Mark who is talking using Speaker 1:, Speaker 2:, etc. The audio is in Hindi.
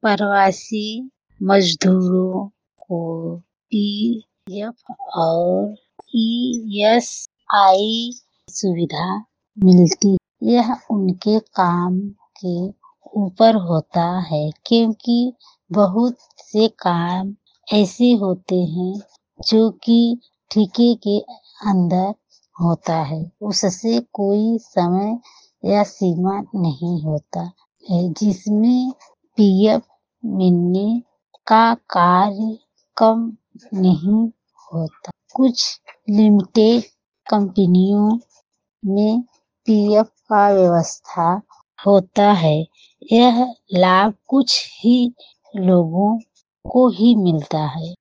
Speaker 1: प्रवासी मजदूरों को पीएफ और ईएसआई सुविधा मिलती। यह उनके काम के ऊपर होता है, क्योंकि बहुत से काम ऐसे होते हैं जो कि ठेके के अंदर होता है। उससे कोई समय या सीमा नहीं होता है, जिसमें पीएफ मिलने का कार्य कम नहीं होता। कुछ लिमिटेड कंपनियों में पीएफ का व्यवस्था होता है। यह लाभ कुछ ही लोगों को ही मिलता है।